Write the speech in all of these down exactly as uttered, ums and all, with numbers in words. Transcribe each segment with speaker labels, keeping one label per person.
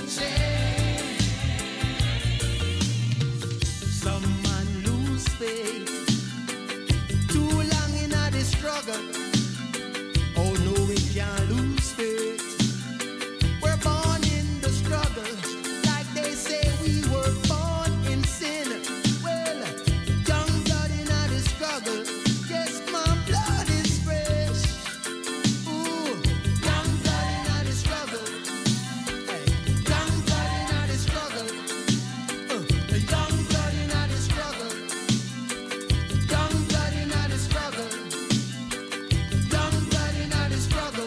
Speaker 1: change. Some man lose faith. Too long in a the struggle. Oh no, we can't lose faith. We're born in the struggle. Like they say we were born in sin. Well, young blood in a the struggle. Yes, my blood is fresh. Ooh, young blood in a the struggle. Hey, young blood in a the struggle. Uh, young blood in a the struggle. Young blood in a the struggle. Young blood in a the struggle.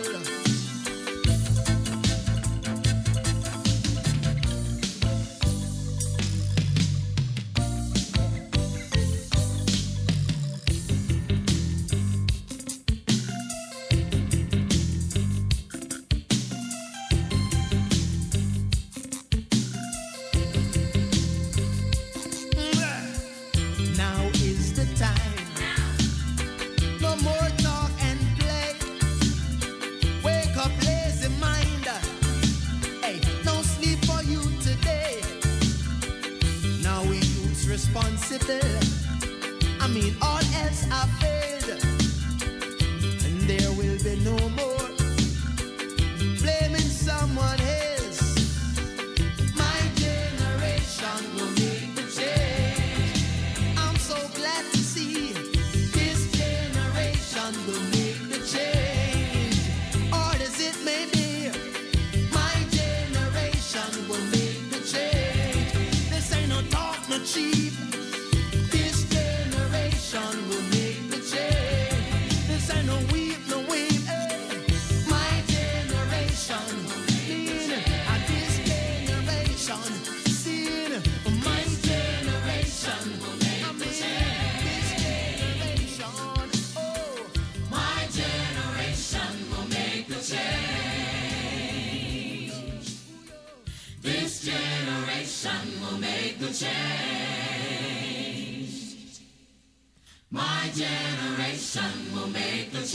Speaker 1: Now is the time. No more talk and play. Wake up, lazy mind. Hey, no sleep for you today. Now we youths responsible. I mean, all else have failed, and there will be no more blaming someone else. My generation will make the change. I'm so glad to see this generation will make the change. Hard as it may be, my generation will make the change. This ain't no talk, no cheap. This generation will make the change. This ain't no weep, no weep. Hey. My generation lean, and this generation seen. My generation will make the change. This generation, oh, my generation will make the change. This generation will make the change. My generation will make the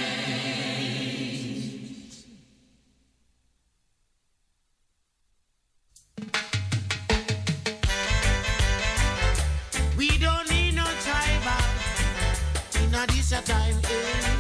Speaker 1: change. We don't need no tribal in a this a time. Eh?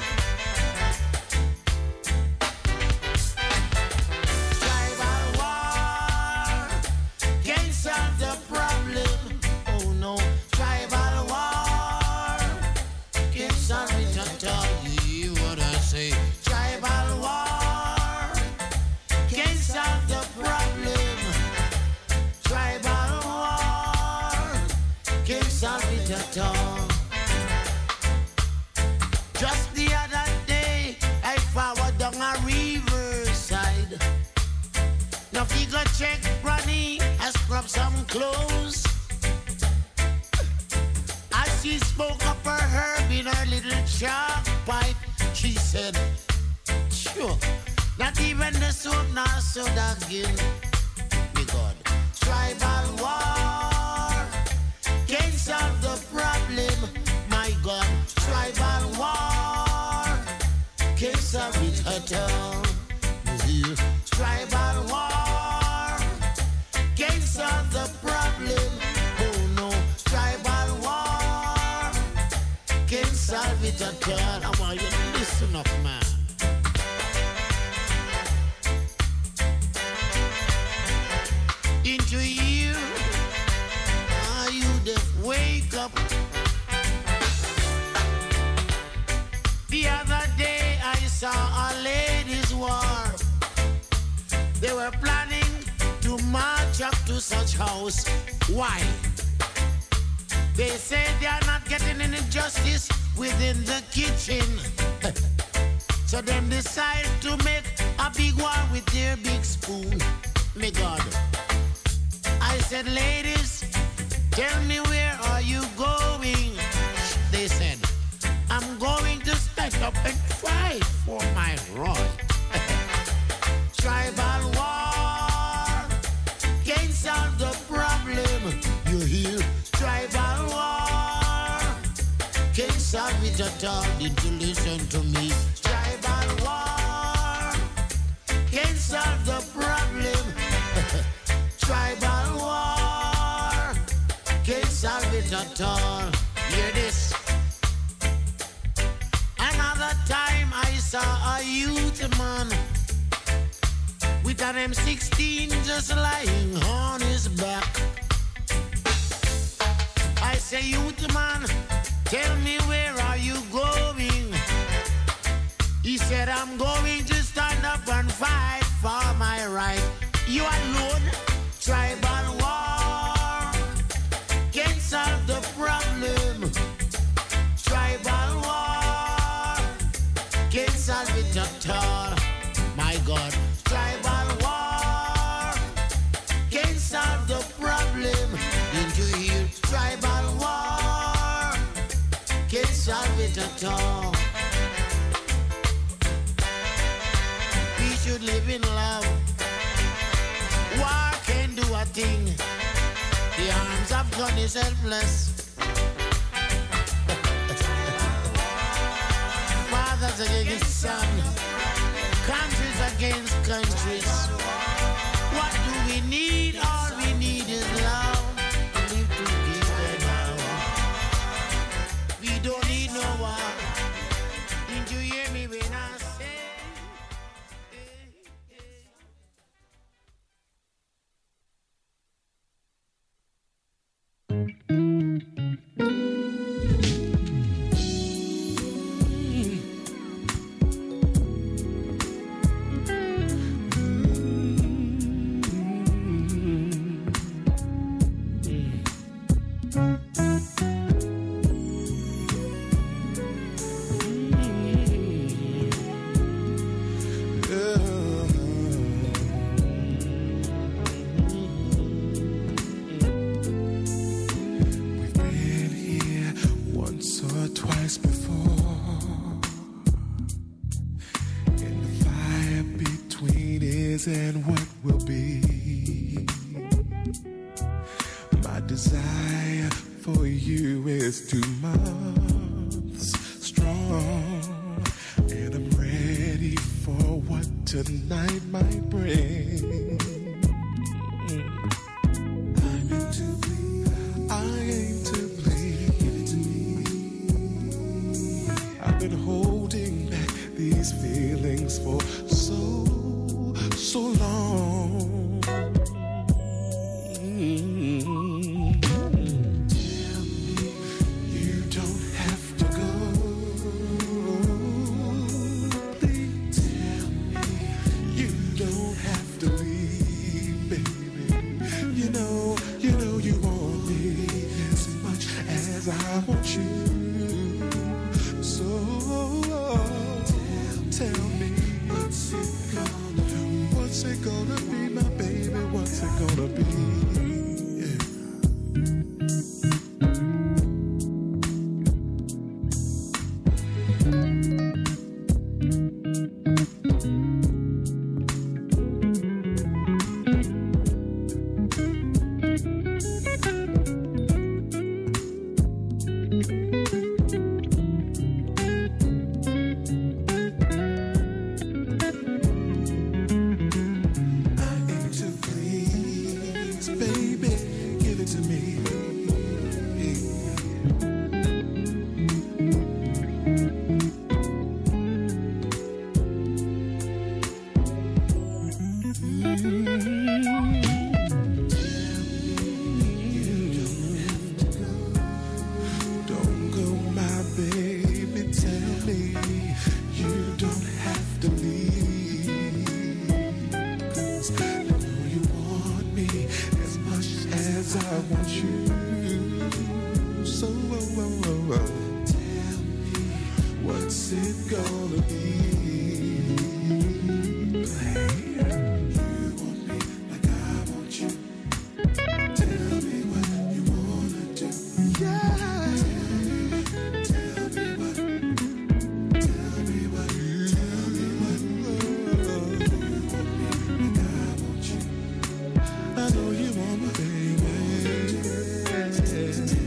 Speaker 1: Tribal war can't solve the problem. Oh no, tribal war can't solve it at all. You hear what I say? Tribal war can't solve the problem. Tribal war can't solve it at all. Just the other day, I forward down a riverside. Now figure check Granny, I scrub some clothes. As she spoke up her herb in her little chalk pipe, she said, sure, not even the soap nor soda again. Me God, tribal war can't solve the problem. My God, tribal war can't solve it at all. You hear? Tribal war can't solve the problem. Oh no, tribal war can't solve it at all. I want you to listen up, man. Into you, are you deaf? Wake up. The other day I saw a ladies' war. They were planning to march up to such house. Why? They say they are not getting any justice within the kitchen. So them decide to make a big war with their big spoon. Me God. I said, ladies, tell me where are you going? They said, I'm going to stand up and fight for my right. Tribal war can't solve the problem. You hear? Tribal war can't solve it at all. Did you listen to me? Tribal war can't solve the problem.
Speaker 2: it at all. Hear this. Another time I saw a youth man with an M sixteen just lying on his back. I say, youth man, tell me where are you going? He said, I'm going to stand up and fight for my right. You alone, tribal war can solve the problem. Tribal war can't solve it at all. My God, tribal war can't solve the problem. Didn't you hear? Tribal war can't solve it at all. We should live in love. War can do a thing. The arms of gun is helpless. Fathers against sons, countries against countries. What do we need? All we need is love. To live together now. We don't need no war. Did you hear me when I say?
Speaker 3: And what will be. My desire for you is two months strong, and I'm ready for what tonight might bring. I aim to bleed. I aim to bleed. Give it to me. I've been holding back these feelings for so so long. Mm-hmm. Tell me you don't have to go. Please tell me you don't have to leave, baby. You know, you know you want me as much as I want you. So tell, tell me what's it gonna do? What's it gonna be, my baby? What's it gonna be? Yeah.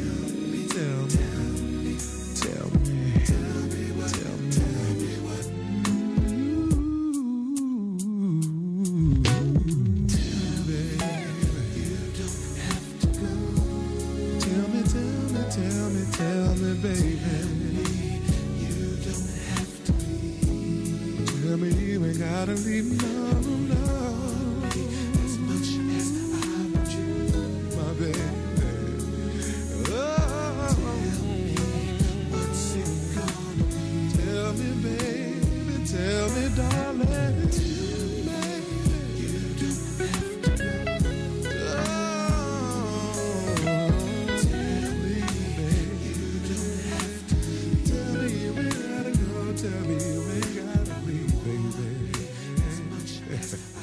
Speaker 3: Tell me, tell me what, tell me what me, baby. You don't have to leave. Tell me you ain't gotta leave, no, no. As much as I want you, my baby. Oh, tell me what's it gonna be. Tell me, baby, tell me, darling. Tell me, you don't have to go. Tell me you ain't gotta leave, baby. As much as I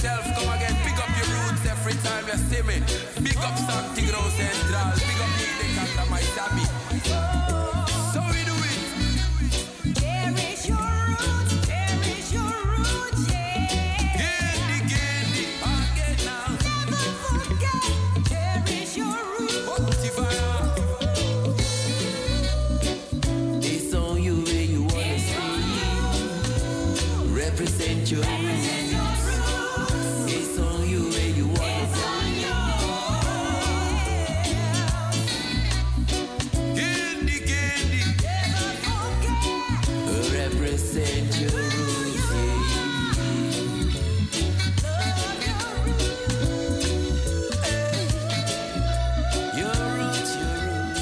Speaker 4: yourself, come again, pick up your roots every time you see me. Big up Santigro Central, big up the Kata my Sabi. So we do it.
Speaker 5: There is your roots, there is your roots, yeah.
Speaker 4: Gedi, Gedi, again now.
Speaker 5: Never forget, there is your roots.
Speaker 4: Motivara.
Speaker 6: It's on you where you wanna see. Represent your roots. It's on you where you wanna
Speaker 4: Gedi, Gedi.
Speaker 6: represent your roots. Yeah. Your roots, your roots.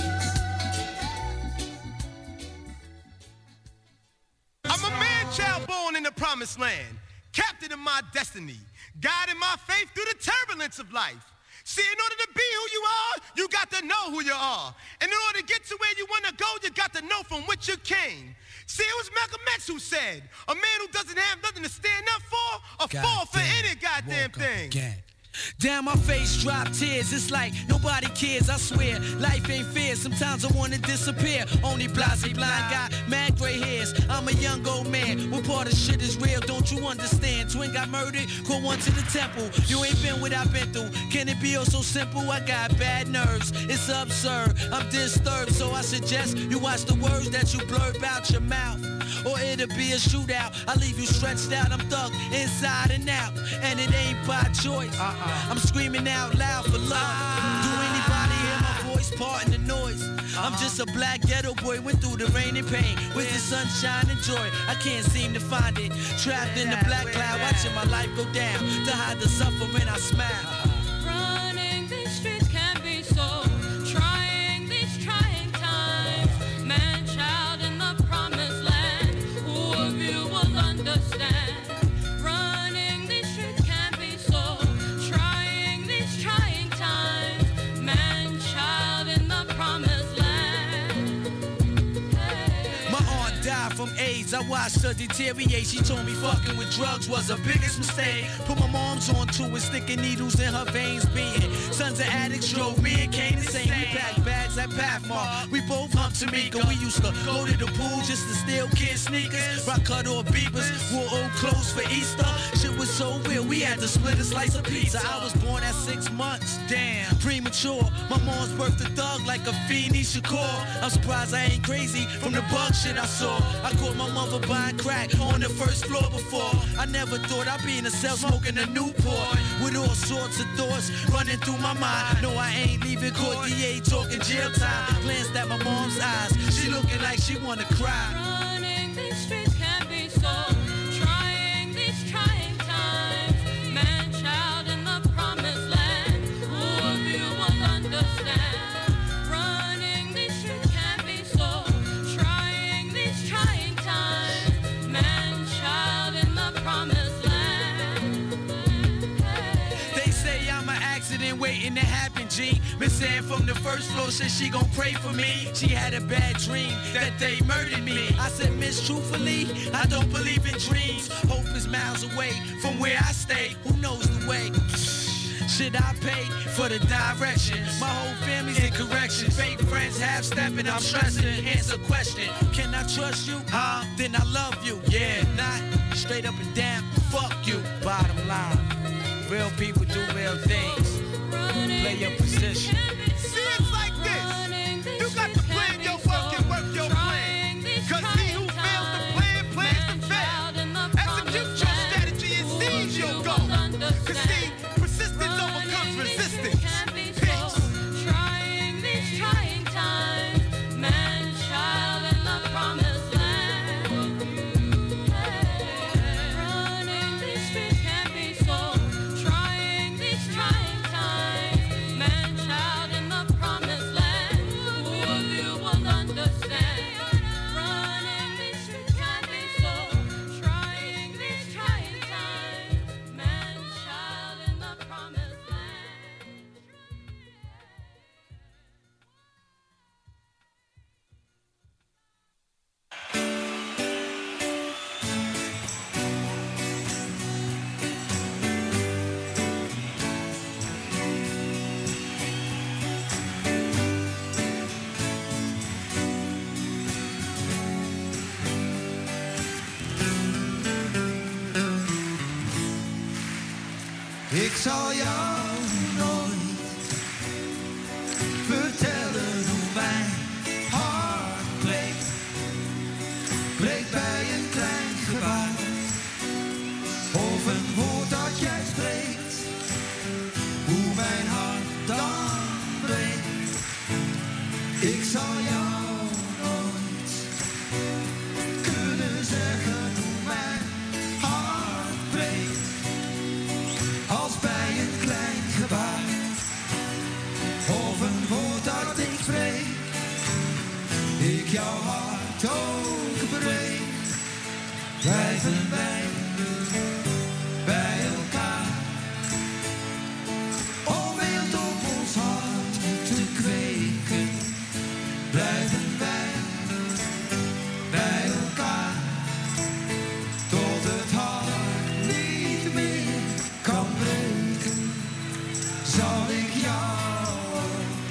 Speaker 7: I'm a man-child born in the promised land, captain of my destiny, guiding my faith through the turbulence of life. See, in order to be who you are, you got to know who you are. And in order to get to where you want to go, you got to know from which you came. See, it was Malcolm X who said, a man who doesn't have nothing to stand up for, a fall for any goddamn thing.
Speaker 8: Down my face drop tears, it's like nobody cares, I swear. Life ain't fair, sometimes I wanna disappear. Only blase blind guy, mad gray hairs. I'm a young old man, what part of shit is real, don't you understand? Twin got murdered, caught one to the temple. You ain't been what I've been through, can it be oh so simple? I got bad nerves, it's absurd, I'm disturbed. So I suggest you watch the words that you blurb out your mouth, or it'll be a shootout. I leave you stretched out, I'm thug inside and out, and it ain't by choice. uh-uh. I'm screaming out loud for love. Do anybody hear my voice parting the noise? I'm just a black ghetto boy, went through the rain and pain with the sunshine and joy. I can't seem to find it, trapped in the black cloud, watching my life go down to hide the suffering I smile.
Speaker 5: Running these streets can be so trying, these trying times. Man, child in the promised land, who of you will understand? Running these streets can be so trying, these trying times. Man, child in the promised land. Hey.
Speaker 8: My aunt died from AIDS, I watched her deteriorate. She told me fucking with drugs was her biggest mistake. Put my mom's on to it, sticking needles in her veins. Being sons of addicts drove me and Kane insane. We packed bags at Pathmark, we both humped Tamika. We used to go to the pool just to steal kids' sneakers. Rock cut off beavers, wore old clothes for Easter. Shit was so real, we had to split a slice of pizza. I was born at six months, damn, premature. My mom's birthed a thug like a Feeny Shakur. I'm surprised I ain't crazy from the bug shit I saw. I caught my mother buying crack on the first floor before. I never thought I'd be in a cell smoking a Newport, with all sorts of thoughts running through my mind. No, I ain't leaving court, D A talking jail time. Glanced at my mom's eyes, she looking like she wanna cry.
Speaker 5: Running these streets can be so trying, these trying times. Man, child in the promised land, who of you will understand? Running these streets can be so trying, these trying times. Man, child in the promised land.
Speaker 8: They say I'm an accident waiting to happen, G. Been saying from the first floor, said she gon' pray for me. She had a bad dream that they murdered me. I said, miss, truthfully, I don't believe in dreams. Hope is miles away from where I stay. Who knows the way? Should I pay for the direction? My whole family's in correction. Fake friends half stepping, I'm stressing. Answer question, can I trust you? Huh? Then I love you. Yeah, not straight up and down. Fuck you. Bottom line, real people do real things. Play your position.
Speaker 7: See, it's like this. You got to plan your work and work your plan. Cause he who fails to plan, plans to fail. Execute your strategy and seize your goal. Cause see, persistence overcomes resistance. Peace.
Speaker 5: Trying these trying times. Man, child in the promised land. Running these streets can be so trying, these trying times. Man, child in
Speaker 9: Ik zal jou nooit vertellen hoe mijn hart breekt. Breekt bij een klein gebaar of een woord dat jij spreekt. Hoe mijn hart dan breekt. Ik zal jou nooit kunnen zeggen hoe mijn hart breekt. Als bij een klein gebaar of een woord dat ik spreek. Ik jouw hart ook breek. Blijven wij bij elkaar. Om wild op ons hart te kweken. Blijven wij bij elkaar. Tot het hart niet meer kan breken. Zal ik jou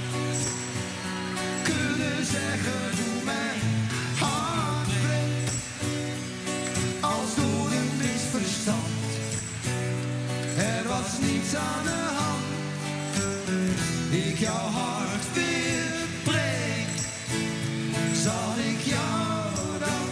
Speaker 9: kunnen zeggen hoe mijn hart breekt. Als door een misverstand. Er was niets aan de hand. Ik jouw hart weer breek. Zal ik jou dan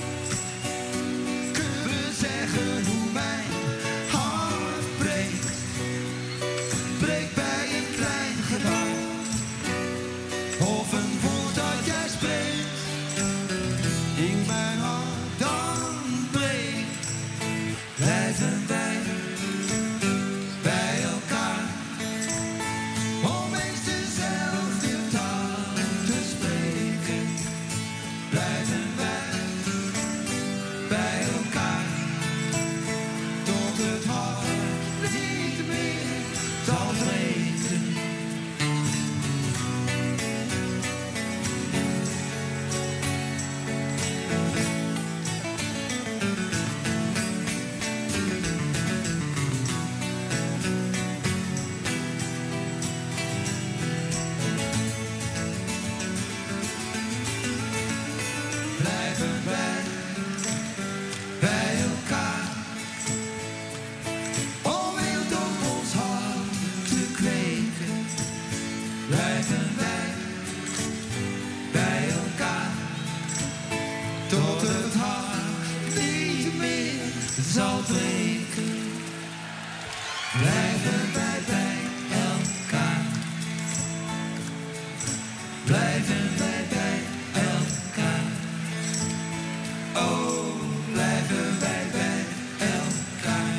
Speaker 9: kunnen zeggen hoe mijn hart breekt. Breekt bij een klein gebaar of een woord dat jij spreekt. Ik mijn hart dan breekt. Blijven wij bij elkaar. Om eens dezelfde taal te spreken. Blijven wij bij elkaar. Tot het hart niet meer zal breken. Blijven wij bij elkaar. Om wild op ons hart te kweken. Blijven wij bij elkaar. Tot het hart niet meer zal breken. Blijven wij bij elkaar. Blijven wij bij elkaar. Oh, blijven wij bij elkaar.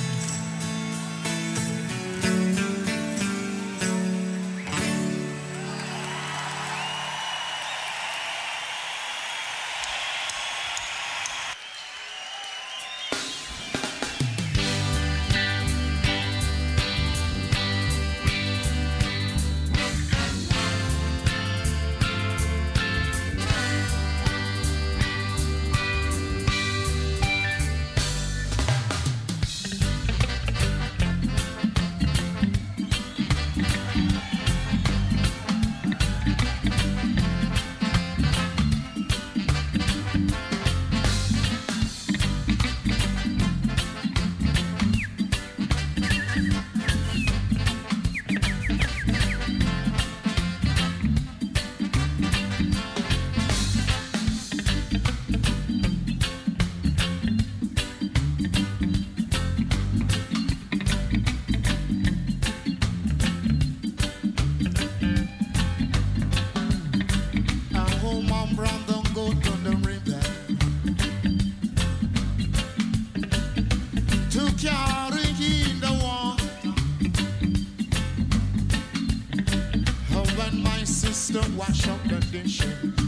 Speaker 10: Wash up the dishes.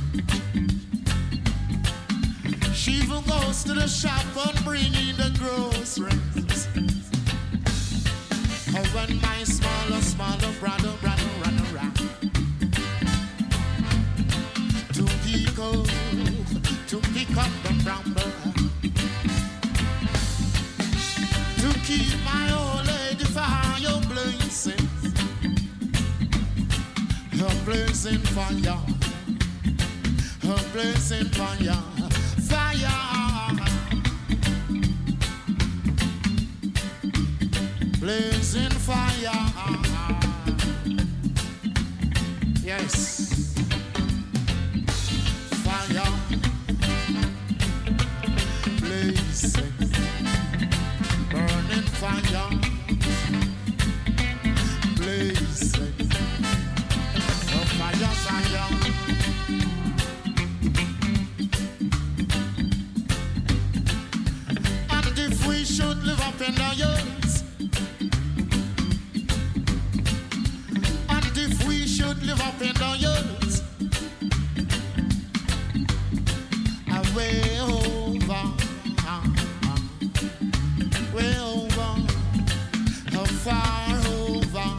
Speaker 10: She even goes to the shop and bring in the groceries. And when my smaller, smaller brother, brother run around to pick up, to pick up the bramble, to keep my old lady fire blazing. Her blazing fire, her blazing fire, fire. blazing fire. Yes, fire, blazing, burning fire, blazing, oh fire, fire. And if we should live up in the years, and if we should live up in the years, way over, way over, far over,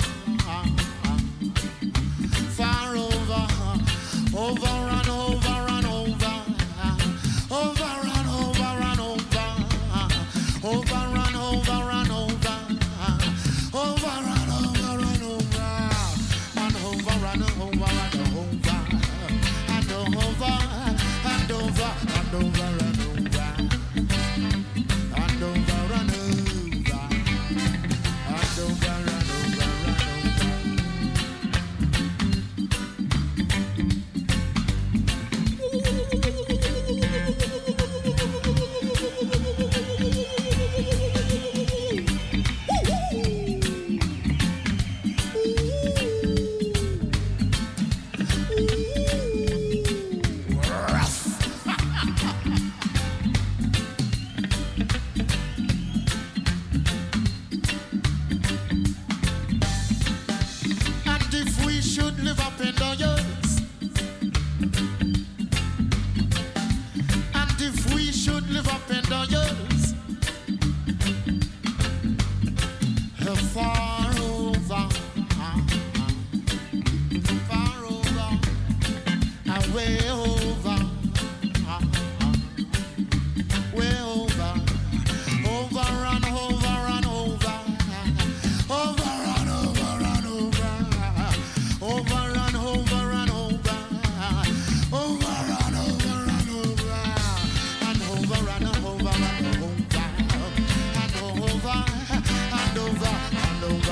Speaker 10: far over, over and over and over, over and over and over, over and over and over, over and over and over, and over and over and over, and over and over. And over and over, and over and over, and over and over and over.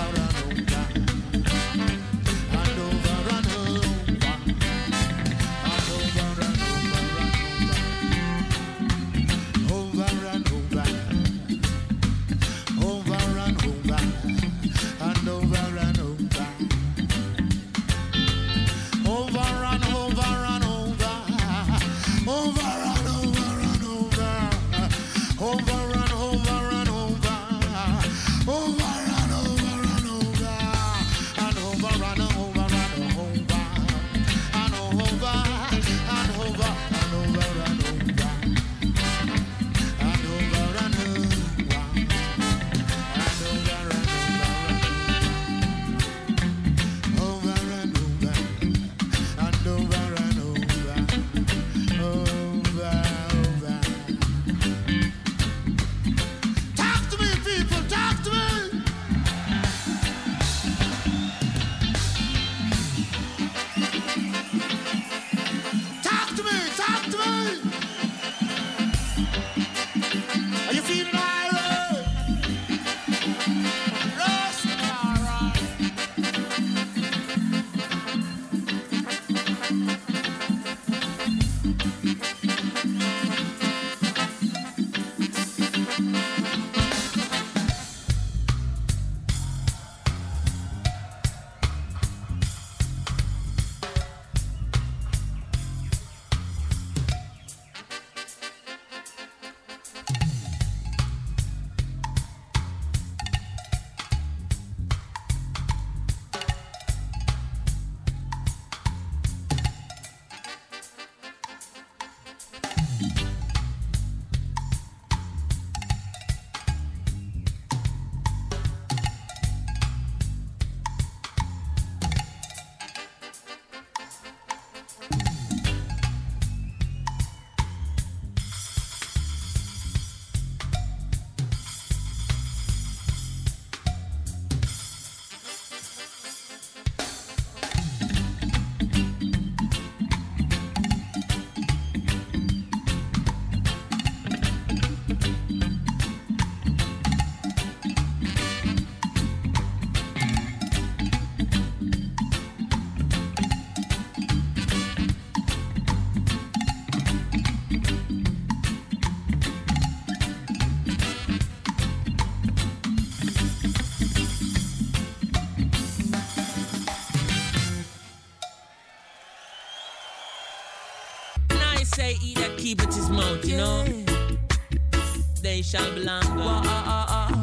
Speaker 11: keep it his mouth, you know. They shall belong God. Uh, uh, uh.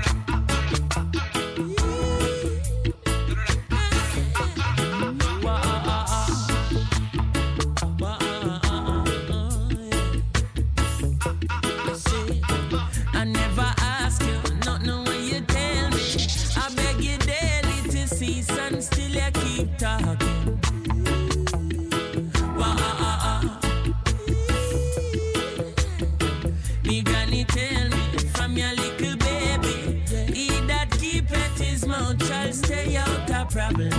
Speaker 11: Problem.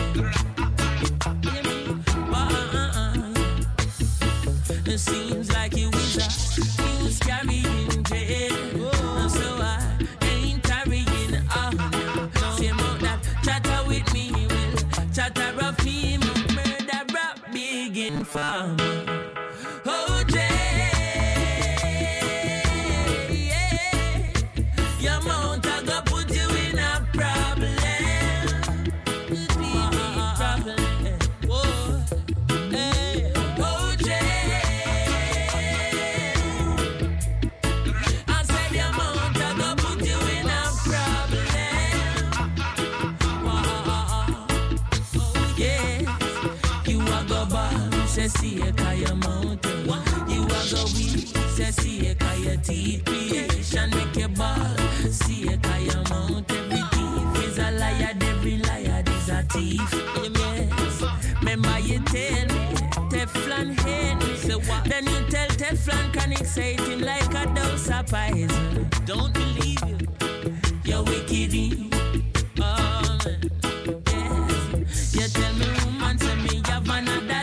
Speaker 11: It seems like you is a news carrying jail, so I ain't carrying on. Same out that chatter with me will chatter of him, murder up big in farm. Oh Jay, yeah, your mount I go put you in a problem. See a kaya mountain. You are go weak, see a kaya teeth. Creation make your ball. See a kaya mountain. Every thief is a liar, every liar is a thief. Yes. Remember you tell me, Teflon hate me. So what? Then you tell Teflon can excite him like a dose of poison. Don't believe you, you're wicked. Oh man, yes. You tell me woman, say me have another.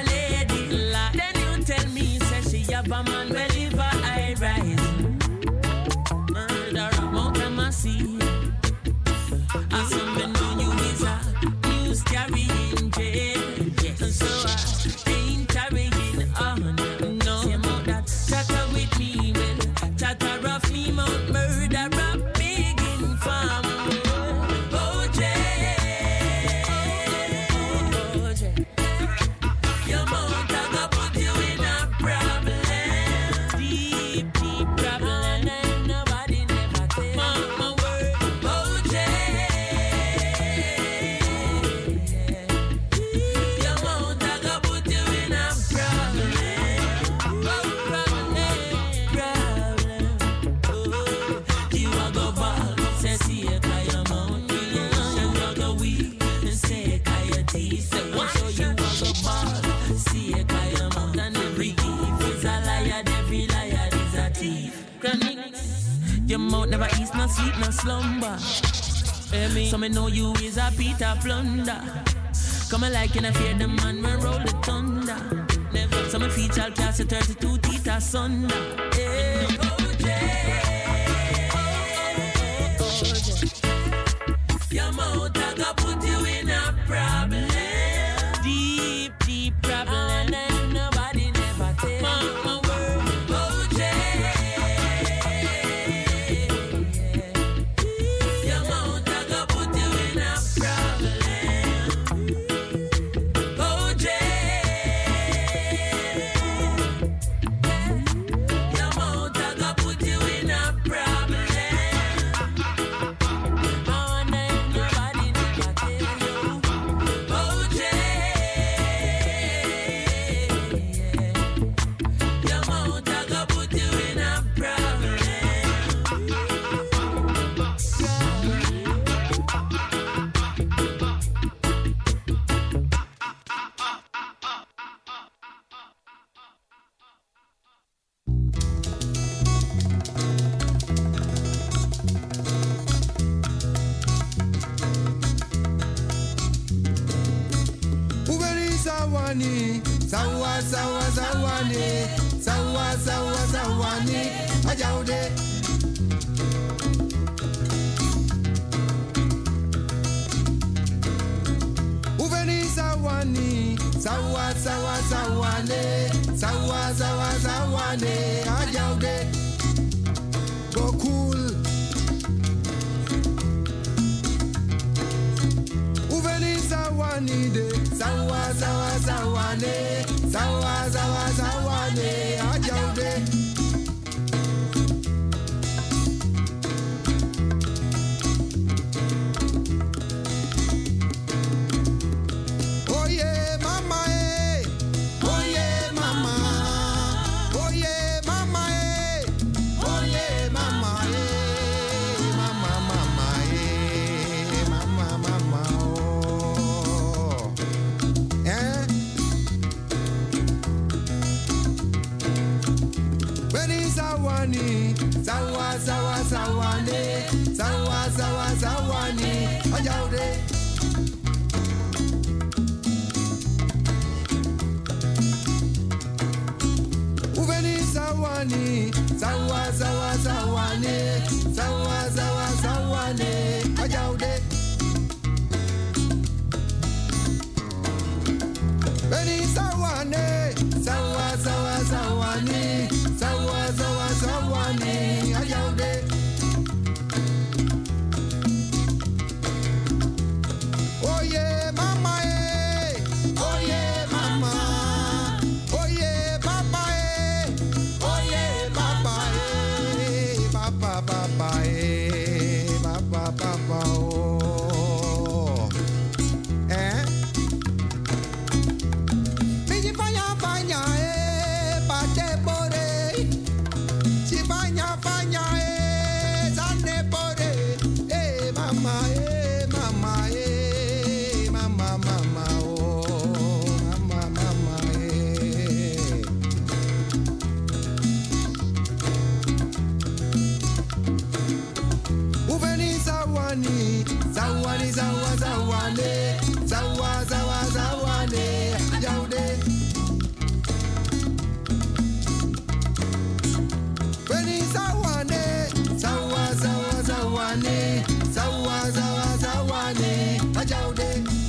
Speaker 11: Have a man wherever I rise. Murder among them I see. As some know you is a news carrying jail. And so I ain't carrying on. No, same out that chatter with me will chatter off me mouth. Murder up big in farm. Oh Jay, oh Jay, your mouth I go put you in a problem. Your mouth never eats, no sleep, no slumber. Me. So me know you is a Peter Plunder. Come a like in a fear the man when roll the thunder. Never. So me feature class at thirty-two teeth asunder. Hey. Oh, Jay. Oh, oh, Jay. Your mouth I go put you in a problem. Deep, deep problem. And nobody never tell. Mama word. Oh, Jay.
Speaker 1: Sawani, sawa sawa sawani, sawa sawa sawani, ajaude. Uveni sawani, sawa sawa sawani, sawa sawa sawani, ajaude. Go cool. Uveni sawani de, sawa sawa sawane, sawa sawa sawane, ajaude.
Speaker 12: sawani, sawa sawa sawane, sawa sawa sawani, ajaude. Uveni sawani, sawa sawa sawane, sawa sawa sawane, ajaude. Veni sawane, sawa sawa sawane, sawa sawa sawane, ajaude. Oh yeah, mama eh, oh yeah, mama, oh yeah, papa eh, oh yeah, papa eh, papa papa eh, papa papa oh, eh. Biji fanya fanya eh, pate bore, si fanya fanya eh, zane bore, eh mama eh, mama eh, mama mama oh, mama mama eh. Uveni sawani, sawani sawa sawane, sawa sawa sawane, jaude. Veni sawane, sawa sawa sawane, sawa sawa sawane, jaude.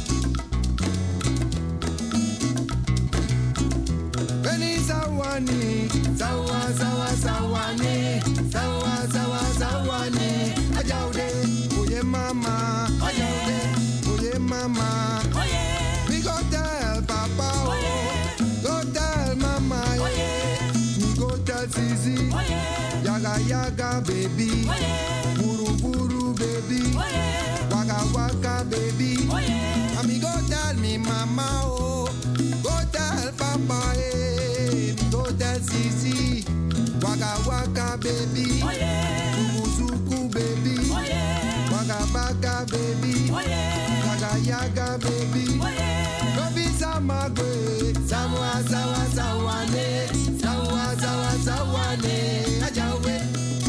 Speaker 12: Veni sawani, sawa sawa sawane, sawa sawa sawane, ajaude. Oye mama, ajaude. Oye mama, we go tell papa, oh, go tell mama, yeah. We go tell Zizi, yaga yaga baby, buru buru baby, waka waka baby, and me go tell me mama, oh, go tell papa, eh, we go tell Zizi, waka waka baby, zuku zuku baby, waka waka baby, yaga yaga baby, Robi samagwe, sawa sawa sawane, sawa sawa sawane, ajawe.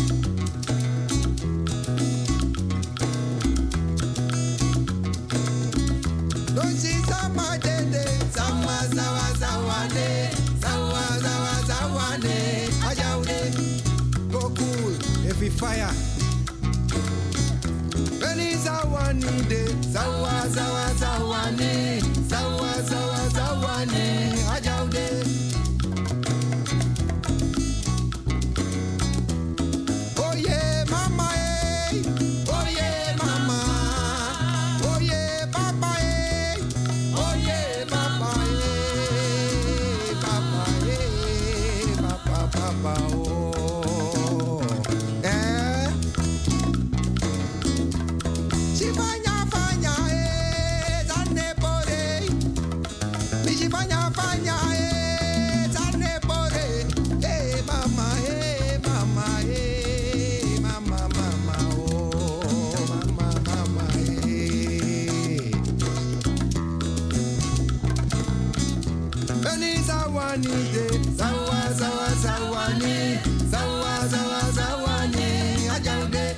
Speaker 12: Doshi sama dede, sama sawa sawane, sawa sawa sawane, ajawe. Go cool, if we fire. Veni sawani de, sawa sawa sawane, sawa sawa sawane, ajaude. Oh yeah, mama eh, oh yeah, mama, oh yeah, papa eh, oh yeah, papa eh, papa eh, papa papa oh, eh. Si fanya fanya eh, zane bore. Si fanya fanya eh, zane bore. Eh mama eh, mama eh, mama mama oh, mama mama eh. Veni sawani de, sawa sawa sawani, sawa sawa sawani, ajaude.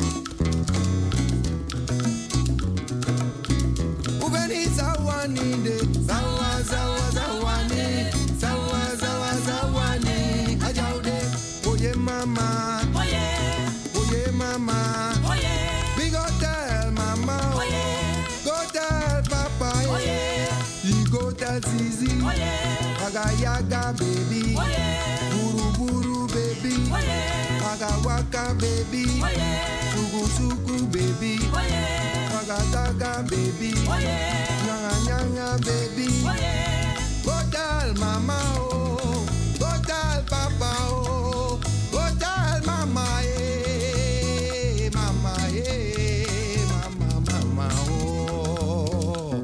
Speaker 12: Uveni sawani de, sawa sawa sawani, sawa sawa sawani, ajaude. Oye mama, oye mama, we go tell mama, go tell papa, you go tell Zizi, waga yaga baby, buru buru baby, waga waka baby, suku suku baby, waga daga baby, nyanga nyanga baby, go tell mama oh, go tell papa oh, go tell mama eh, mama eh, mama mama oh.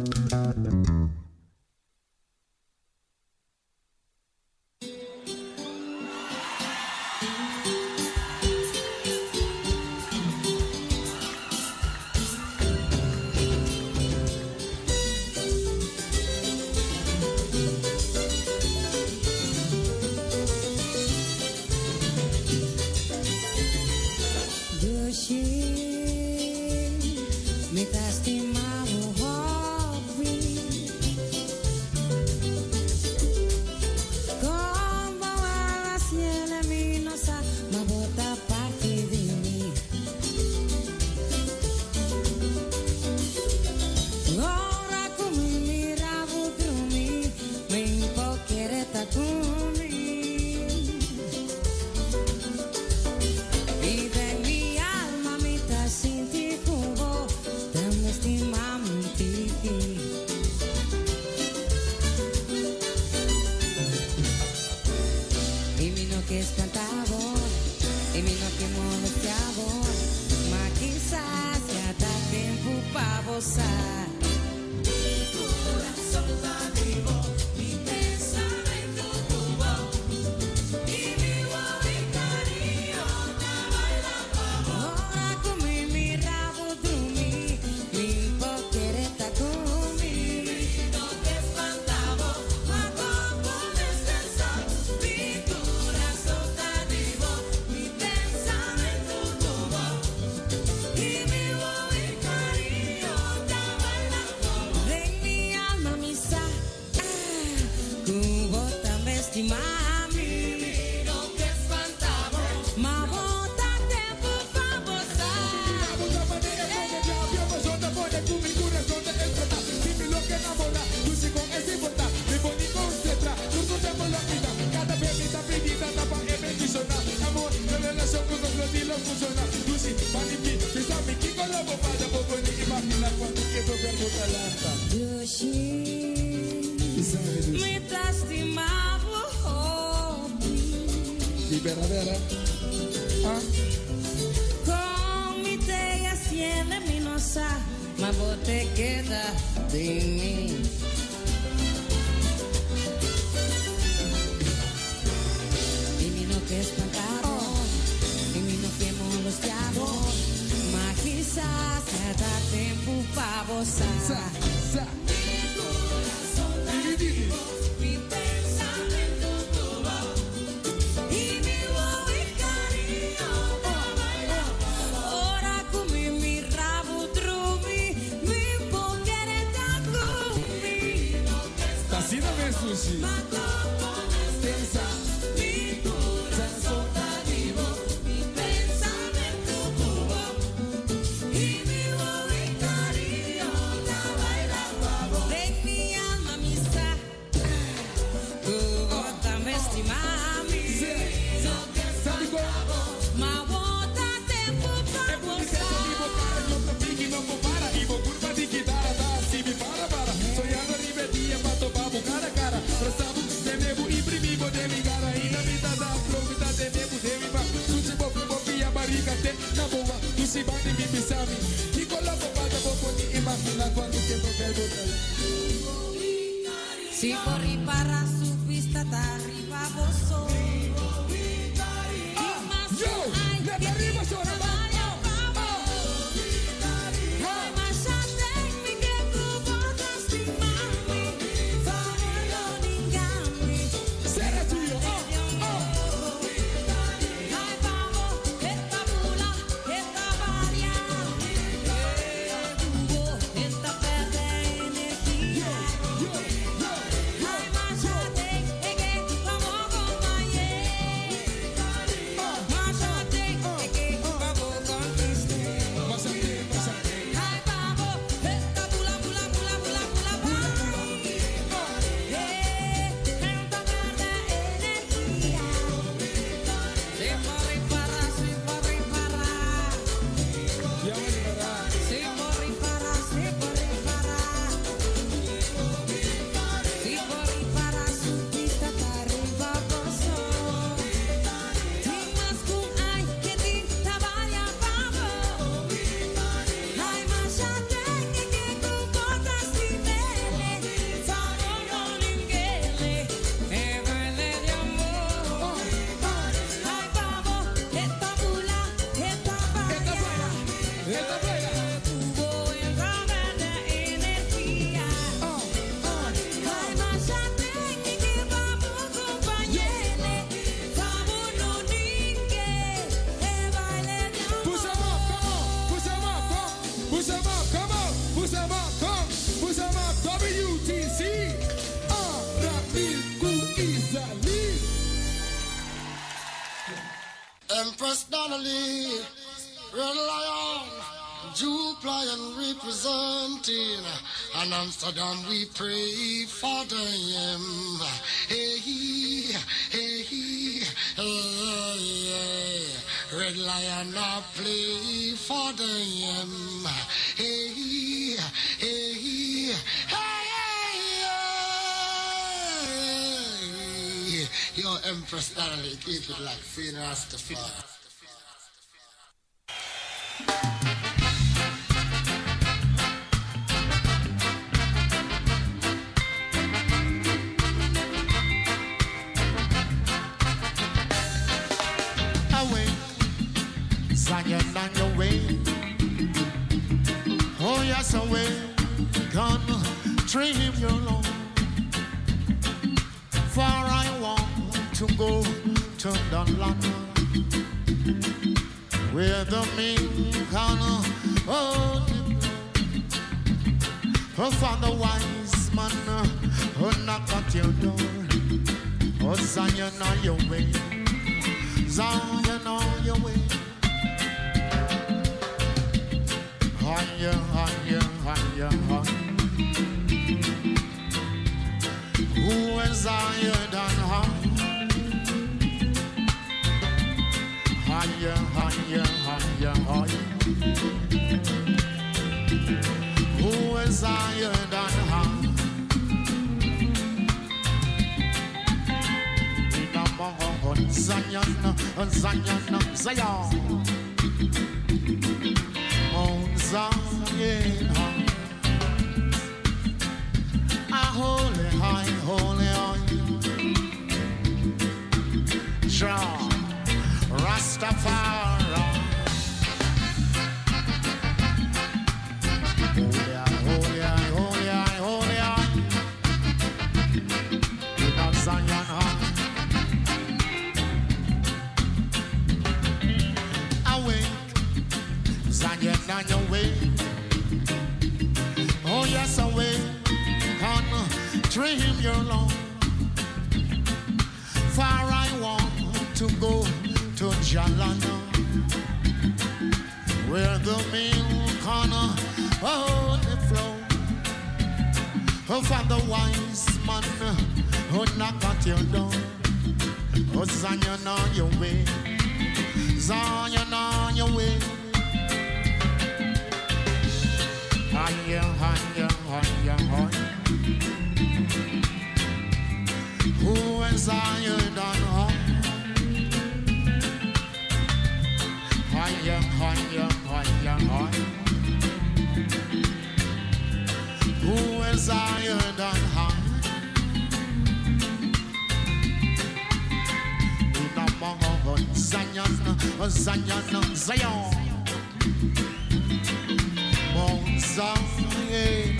Speaker 13: gozar. Mi corazón está vivo, mi pensamiento tuvo, y vivo mi cariño te baila pavo. Ora come mi rabo drumi, mi pokereta kumi, no te espantavo, ma como descansar. Mi corazón está vivo, mi pensamiento tuvo, y vivo mi cariño te baila pavo. Ven mi alma mi sa, cubo tambe estimami, no te espantavo, ma bota tempo fa mi t'estimavo,
Speaker 3: Libera, vera. Ah.
Speaker 13: con mi te assieme mi non sa, ma bote queda de mí. Dimmi che spantavo, dimmi che lo stiamo, ma chissà se da tempo fa bossa.
Speaker 3: Sa, sa.
Speaker 13: Mi pensamiento tuvo, y vivo mi cariño te baila pavo. Ora come mi rabo drumi, mi pokereta kumi, no te
Speaker 3: Tassina vem, Sushi.
Speaker 13: ma como
Speaker 3: Pensa.
Speaker 13: mi corazón está vivo, mi pensamiento tuvo, y vivo mi cariño te baila pavo. Ven mi alma mi sa, tu bota me estimami, no te espantavo, ma bota tempo fa gozar. Si corri para su pista t'arriva bosso.
Speaker 3: Yo, let arriba sono
Speaker 13: Hai lasciatemi che tu potresti stimarmi, farlo d'inganni.
Speaker 3: Será tuyo. Oh, oh.
Speaker 13: Hai pavo, e tabula, e tabaria, e tubo, e sta perde energia. Hai lasciate e che l'amo accompagné, lasciate e che l'amo conquisté. Hai pavo, e tabula, bula, bula, bula, bula, bula, e tanta perde energia. Si può riparare, si può riparare, si può riparare, si può riparare, si può riparare su pista t'arriva bosso. Ti mascum ai che ti tabaglia pavo. Hai lasciate che tu potresti bene, farò l'inghele e vele di amore. Hai pavo, e tabula, e tabaia,
Speaker 3: Esta playa.
Speaker 13: tu vuoi avere energia. Hai lasciate che vamo compagnere, famo l'uniche e vai le
Speaker 3: Push 'em up, come on. Push 'em up, come. Push 'em up, come on. Push 'em up, come. Push 'em up. W T C. Ah, Rapid Kuizali.
Speaker 10: Empress Donnelly, Red Lion, Jewel Pliant representing, and Amsterdam we pray for them. Hey, hey, hey, yeah. Red Lion I play for them. Hey, hey, hey, hey. Yo, Empress Donnelly, keep it like Fiend Rastafari. Oh yes, away, gonna dream your Lord. For I want to go to the land where the milk and honey flow. For the wise man who knock at your door. Oh, Zion on your way, Zion on your way. Higher, higher, higher, higher. Who is higher than high? Higher, higher, higher, higher. Who is higher than high? In a Mount Zion, Zion, Zion. Mount Zion, a holy high, holy high. Jah Rastafari. Holy high, holy high, holy high, holy high. In a Zion high. Awake, Zion on your way. Oh yes, awake, come dream your Lord. For I want to go to Jalana, where the milk and honey flow. Oh, for the wise man who knock at your door. Oh, Zion on your way, Zion on your way. Higher, higher, higher, higher. Who is higher than high? Higher, higher, higher, higher. Who is higher than high? In a Mount Zion, Zion, Zion. Mount Zion,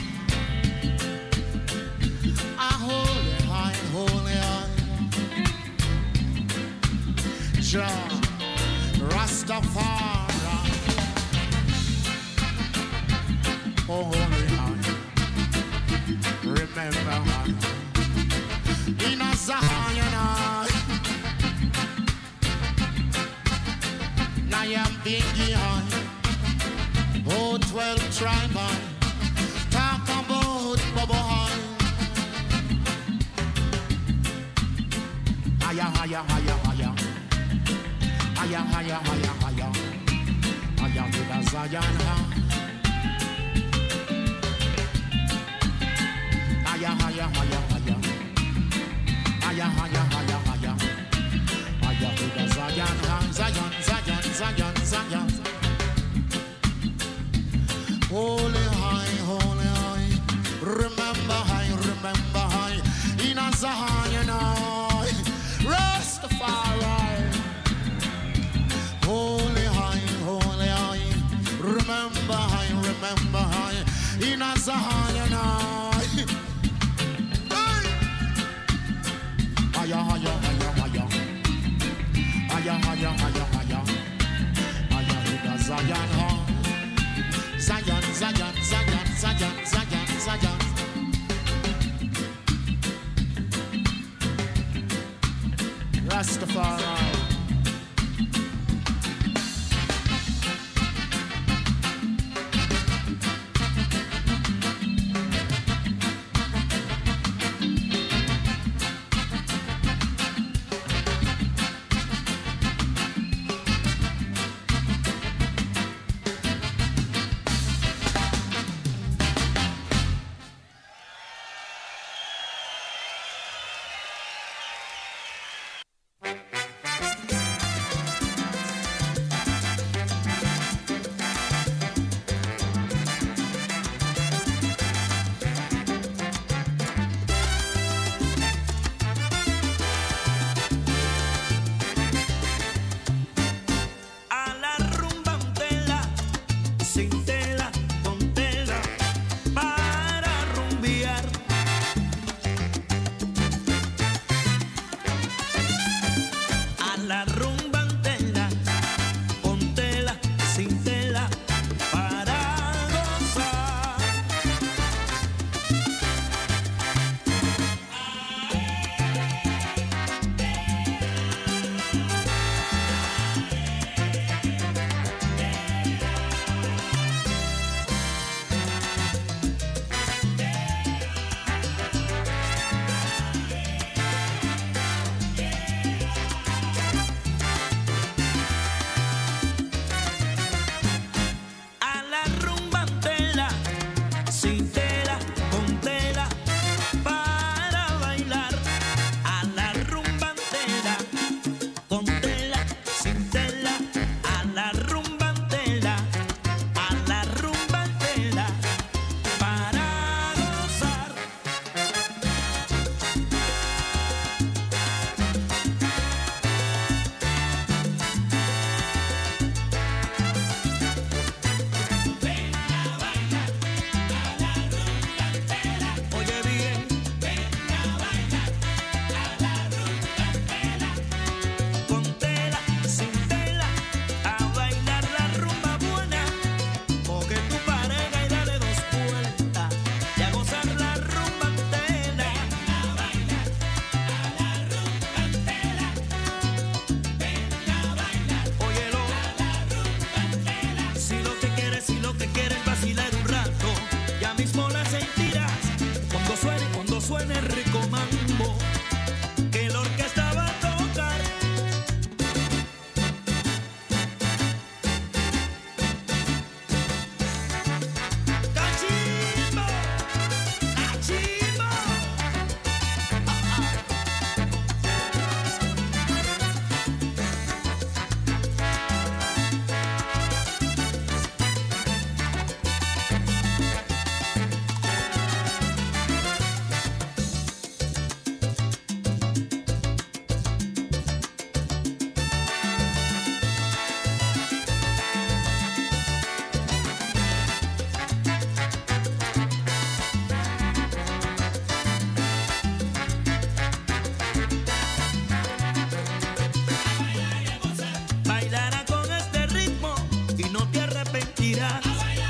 Speaker 10: a holy high, holy high. Jah Rastafari, oh holy high. Remember high. In a Zion high. Now I'm big high. Oh, twelve tribe high. Talk about Bubba high. Higher, higher, higher, higher. Higher, higher, higher, higher. Higher to the Zion high. Higher, higher, higher, higher. Higher, higher, higher, higher. Higher to the Zion high. Zion, Zion, Zion, Zion. Holy high, holy high. Remember high, remember high. In a Zion high. Rastafari. Holy high, holy high. Remember high, remember high. In a Zion high. Higher, higher, higher, higher. Higher, higher, higher, higher. Higher in a Zion high. Zion.